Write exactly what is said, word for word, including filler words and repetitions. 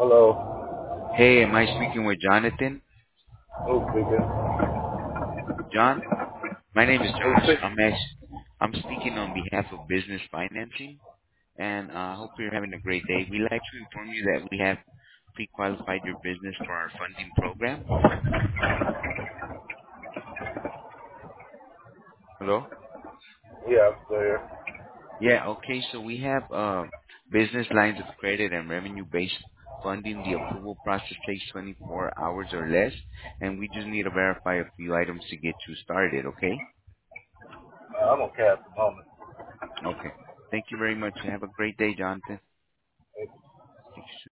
Hello. Hey, am I speaking with Jonathan? Who's speaking? John, my name is Who's Josh. speaking? I'm act- I'm speaking on behalf of Business Financing, and I uh, hope you're having a great day. We'd like to inform you that we have pre-qualified your business for our funding program. Hello? Yeah, I'm still here. Yeah, okay. So we have uh, business lines of credit and revenue-based funding. The approval process takes twenty-four hours or less, and we just need to verify a few items to get you started, okay? Uh, I'm okay at the moment. Okay. Thank you very much. Have a great day, Jonathan. Speak soon.